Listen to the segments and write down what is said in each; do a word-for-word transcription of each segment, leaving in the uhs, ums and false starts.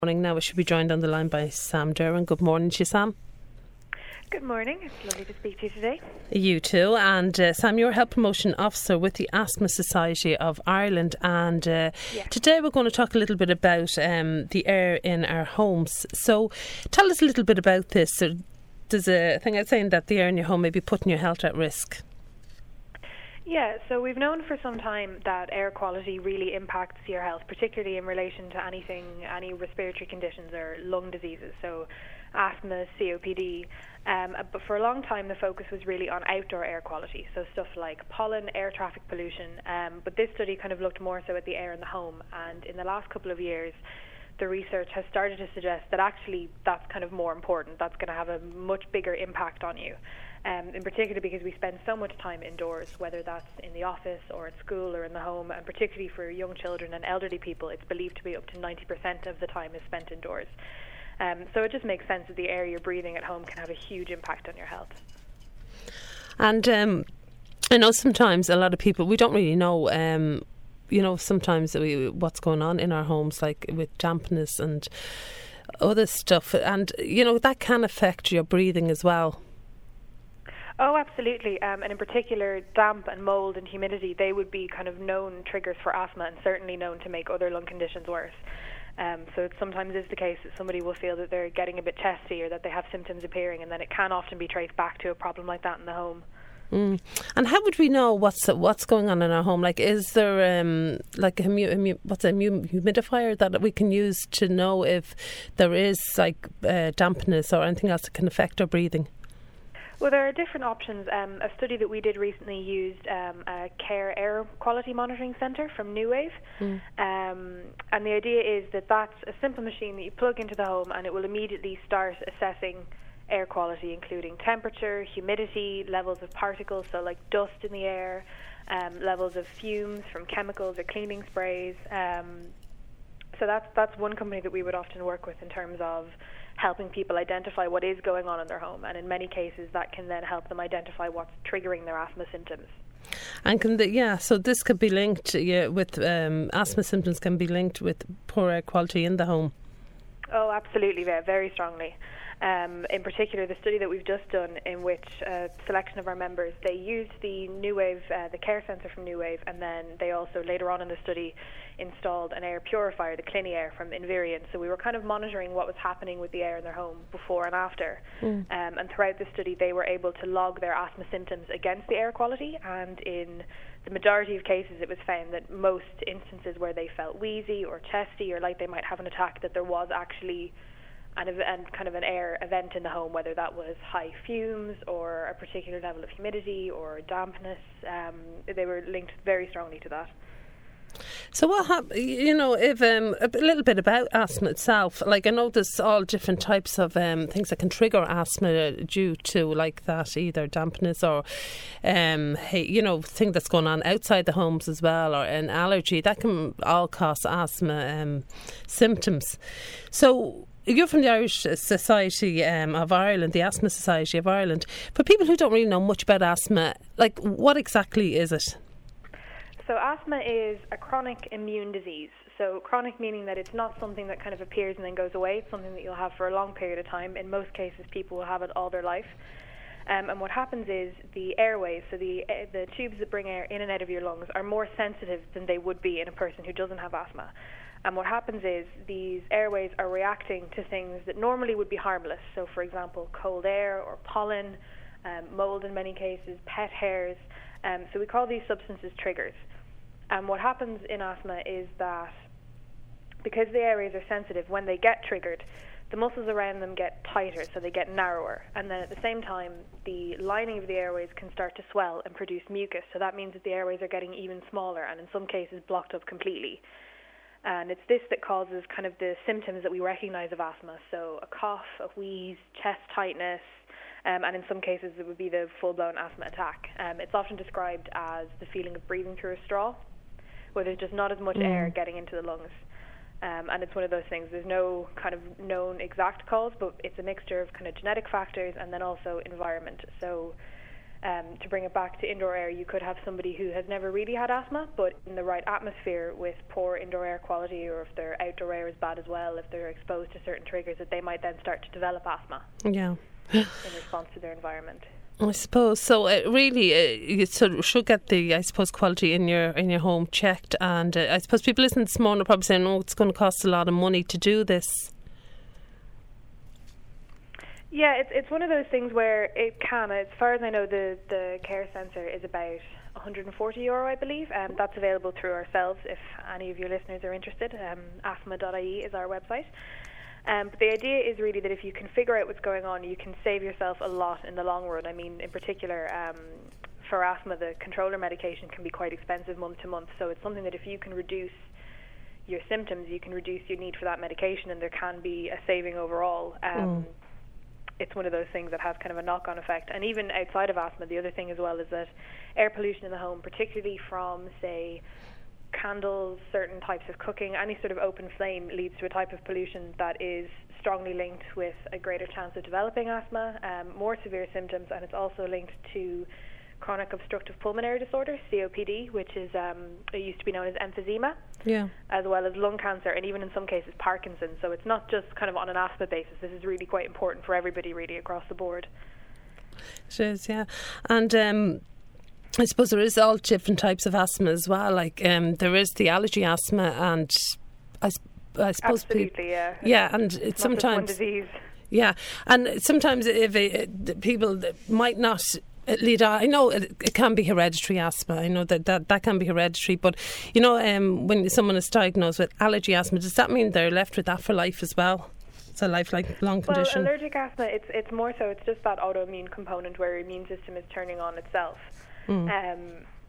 Morning. Now we should be joined on the line by Sam Derwin. Good morning to you, Sam. Good morning. It's lovely to speak to you today. You too. And uh, Sam, you're a Health Promotion Officer with the Asthma Society of Ireland. And uh, yes. today we're going to talk a little bit about um, the air in our homes. So tell us a little bit about this. So there's a thing out saying that the air in your home may be putting your health at risk. Yeah, so we've known for some time that air quality really impacts your health, particularly in relation to anything, any respiratory conditions or lung diseases, so asthma, C O P D. Um, but for a long time, the focus was really on outdoor air quality, so stuff like pollen, air traffic pollution. Um, but this study kind of looked more so at the air in the home, and in the last couple of years, the research has started to suggest that actually that's kind of more important. That's going to have a much bigger impact on you. Um, in particular because we spend so much time indoors, whether that's in the office or at school or in the home, and particularly for young children and elderly people, it's believed to be up to ninety percent of the time is spent indoors. Um, so it just makes sense that the air you're breathing at home can have a huge impact on your health. And um, I know sometimes a lot of people, we don't really know, um, you know, sometimes we, what's going on in our homes, like with dampness and other stuff. And, you know, that can affect your breathing as well. Oh, absolutely. Um, and in particular, damp and mould and humidity, they would be kind of known triggers for asthma and certainly known to make other lung conditions worse. Um, so it sometimes is the case that somebody will feel that they're getting a bit chesty or that they have symptoms appearing, and then it can often be traced back to a problem like that in the home. Mm. And how would we know what's what's going on in our home? Like, is there um, like a humu, humu, what's a humidifier that we can use to know if there is like uh, dampness or anything else that can affect our breathing? Well, there are different options. Um, a study that we did recently used um, a Care Air Quality Monitoring Centre from NewWave. Mm. Um, and the idea is that that's a simple machine that you plug into the home and it will immediately start assessing air quality, including temperature, humidity, levels of particles, so like dust in the air, um, levels of fumes from chemicals or cleaning sprays. Um, so that's, that's one company that we would often work with in terms of helping people identify what is going on in their home, and in many cases that can then help them identify what's triggering their asthma symptoms. And can the, yeah, so this could be linked yeah, with um, asthma symptoms can be linked with poor air quality in the home. Oh, absolutely, very, very strongly. Um, in particular, the study that we've just done, in which a selection of our members, they used the NewWave, uh, the care centre from NewWave, and then they also later on in the study installed an air purifier, the CliniAir from Invirion. So we were kind of monitoring what was happening with the air in their home before and after. Mm. Um, and throughout the study, they were able to log their asthma symptoms against the air quality. And in the majority of cases, it was found that most instances where they felt wheezy or chesty or like they might have an attack, that there was actually an event, kind of an air event in the home, whether that was high fumes or a particular level of humidity or dampness. Um, they were linked very strongly to that. So what hap- you know, if um, a little bit about asthma itself, like I know there's all different types of um, things that can trigger asthma due to like that, either dampness or, um, hey, you know, thing that's going on outside the homes as well, or an allergy, that can all cause asthma um, symptoms. So you're from the Irish Society um, of Ireland, the Asthma Society of Ireland. For people who don't really know much about asthma, like what exactly is it? So asthma is a chronic immune disease. So chronic meaning that it's not something that kind of appears and then goes away. It's something that you'll have for a long period of time. In most cases, people will have it all their life. Um, and what happens is the airways, so the uh, the tubes that bring air in and out of your lungs, are more sensitive than they would be in a person who doesn't have asthma. And what happens is these airways are reacting to things that normally would be harmless. So, for example, cold air or pollen, um, mold in many cases, pet hairs. Um, so we call these substances triggers. And what happens in asthma is that because the airways are sensitive, when they get triggered, the muscles around them get tighter, so they get narrower. And then at the same time, the lining of the airways can start to swell and produce mucus. So that means that the airways are getting even smaller and in some cases blocked up completely. And it's this that causes kind of the symptoms that we recognize of asthma. So a cough, a wheeze, chest tightness, um, and in some cases it would be the full-blown asthma attack. Um, it's often described as the feeling of breathing through a straw, where there's just not as much mm. air getting into the lungs. Um, and it's one of those things, there's no kind of known exact cause, but it's a mixture of kind of genetic factors and then also environment. So Um, to bring it back to indoor air, you could have somebody who has never really had asthma, but in the right atmosphere with poor indoor air quality, or if their outdoor air is bad as well, if they're exposed to certain triggers, that they might then start to develop asthma. Yeah. In response to their environment. I suppose so. Uh, really, uh, you sort of should get the, I suppose, quality in your in your home checked. And uh, I suppose people listening this morning are probably saying, "Oh, it's going to cost a lot of money to do this." Yeah, it's it's one of those things where it can. As far as I know, the the care sensor is about one hundred forty euro, I believe, and that's available through ourselves. If any of your listeners are interested, um, asthma dot I E is our website. Um, but the idea is really that if you can figure out what's going on, you can save yourself a lot in the long run. I mean, in particular, um, for asthma, the controller medication can be quite expensive month to month. So it's something that if you can reduce your symptoms, you can reduce your need for that medication, and there can be a saving overall. Um, mm. It's one of those things that has kind of a knock-on effect. And even outside of asthma, the other thing as well is that air pollution in the home, particularly from, say, candles, certain types of cooking, any sort of open flame leads to a type of pollution that is strongly linked with a greater chance of developing asthma, um, more severe symptoms, and it's also linked to chronic obstructive pulmonary disorder, C O P D, which is um, it used to be known as emphysema, yeah, as well as lung cancer, and even in some cases Parkinson's. So it's not just kind of on an asthma basis. This is really quite important for everybody, really, across the board. It is, yeah. And um I suppose there is all different types of asthma as well. Like um, there is the allergy asthma, and I, I suppose absolutely, people, yeah, yeah, and it's not sometimes one disease. Yeah, and sometimes if it, people might not lead on. I know it, it can be hereditary asthma. I know that, that that can be hereditary, but you know, um, when someone is diagnosed with allergy asthma, does that mean they're left with that for life as well? It's a lifelong condition. Well, allergic asthma, it's it's more so. It's just that autoimmune component where your immune system is turning on itself. Mm. Um,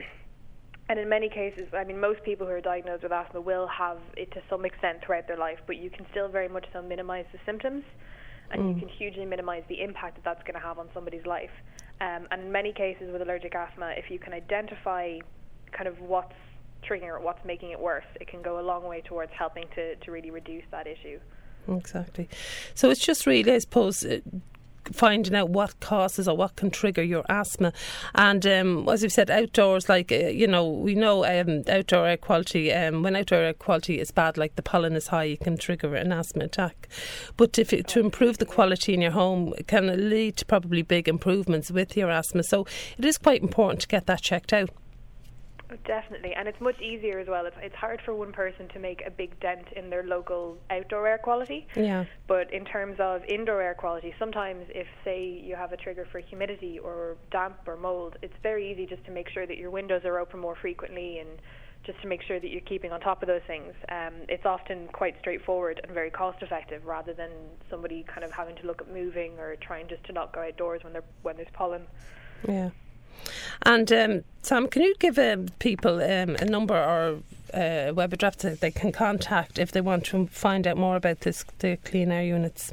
and in many cases, I mean, most people who are diagnosed with asthma will have it to some extent throughout their life, but you can still very much so minimise the symptoms, and mm. you can hugely minimise the impact that that's going to have on somebody's life. Um, and in many cases with allergic asthma, if you can identify kind of what's triggering it, what's making it worse, it can go a long way towards helping to, to really reduce that issue. Exactly. So it's just really, I suppose, Uh, finding out what causes or what can trigger your asthma. And um, as we've said, outdoors, like, uh, you know, we know um, outdoor air quality, um, when outdoor air quality is bad, like the pollen is high, you can trigger an asthma attack. But if it, to improve the quality in your home, it can lead to probably big improvements with your asthma. So it is quite important to get that checked out. Definitely, and it's much easier as well. It's, it's hard for one person to make a big dent in their local outdoor air quality. Yeah. But in terms of indoor air quality, sometimes if, say, you have a trigger for humidity or damp or mold, it's very easy just to make sure that your windows are open more frequently and just to make sure that you're keeping on top of those things. Um, it's often quite straightforward and very cost effective, rather than somebody kind of having to look at moving or trying just to not go outdoors when, they're, when there's pollen. Yeah. And um, Sam, can you give um, people um, a number or uh, web address that they can contact if they want to find out more about this, the clean air units?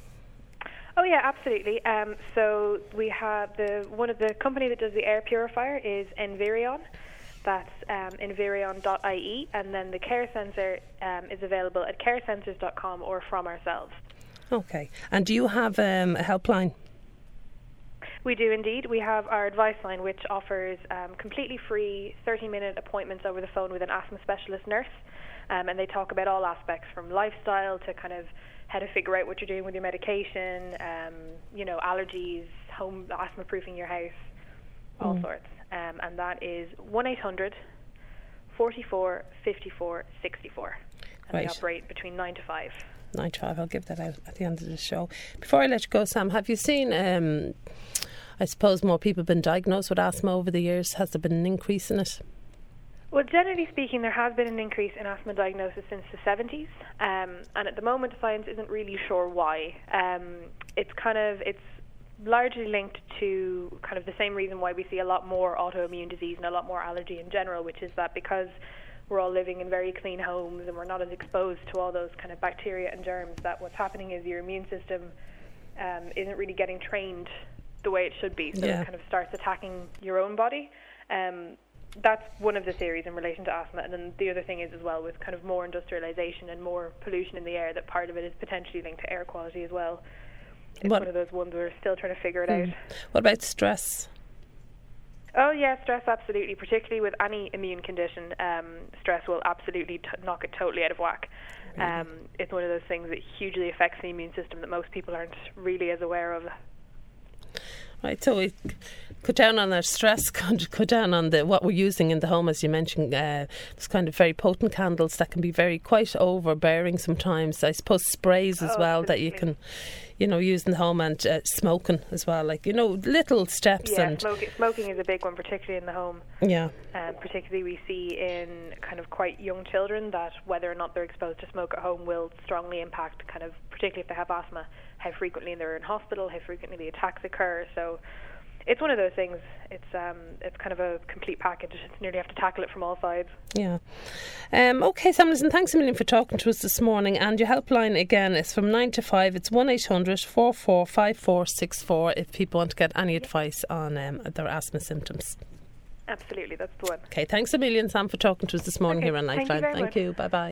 Oh yeah, absolutely. Um, so we have the one of the company that does the air purifier is Envirion. That's um, envirion dot I E, and then the care sensor um, is available at care sensors dot com or from ourselves. Okay. And do you have um, a helpline? We do indeed. We have our advice line, which offers um, completely free thirty-minute appointments over the phone with an asthma specialist nurse, um, and they talk about all aspects from lifestyle to kind of how to figure out what you're doing with your medication, um, you know, allergies, home asthma proofing your house, all mm. sorts. Um, and that is one eight hundred, forty-four, fifty-four, sixty-four. And right. They operate between nine to five. nine to five. I'll give that out at the end of the show. Before I let you go, Sam, have you seen, um, I suppose, more people have been diagnosed with asthma over the years? Has there been an increase in it? Well, generally speaking, there has been an increase in asthma diagnosis since the seventies, um, and at the moment, science isn't really sure why. Um, it's kind of it's largely linked to kind of the same reason why we see a lot more autoimmune disease and a lot more allergy in general, which is that because we're all living in very clean homes and we're not as exposed to all those kind of bacteria and germs, that what's happening is your immune system um, isn't really getting trained the way it should be, so yeah. It kind of starts attacking your own body. Um, that's one of the theories in relation to asthma, and then the other thing is as well with kind of more industrialization and more pollution in the air, that part of it is potentially linked to air quality as well. It's what? One of those ones we're still trying to figure it mm. out. What about stress? Oh yeah, stress absolutely. Particularly with any immune condition, um, stress will absolutely t- knock it totally out of whack. Um, it's one of those things that hugely affects the immune system that most people aren't really as aware of. Right, so we cut down on our stress, cut down on the what we're using in the home, as you mentioned. Uh, there's kind of very potent candles that can be very quite overbearing sometimes. I suppose sprays as oh, well absolutely. that you can, you know, use in the home, and uh, smoking as well. Like, you know, little steps. Yeah, and smoking, smoking is a big one, particularly in the home. Yeah. Um, particularly we see in kind of quite young children that whether or not they're exposed to smoke at home will strongly impact kind of, particularly if they have asthma, how frequently they're in hospital, how frequently the attacks occur. So it's one of those things. It's um, it's kind of a complete package. It's nearly have to tackle it from all sides. Yeah. Um, okay, Sam, listen, thanks a million for talking to us this morning. And your helpline again is from nine to five. It's one eight hundred four four five four six four if people want to get any advice on um, their asthma symptoms. Absolutely, that's the one. Okay, thanks a million, Sam, for talking to us this morning Okay, here on thank you Lifeline. very Thank much. you. Bye bye.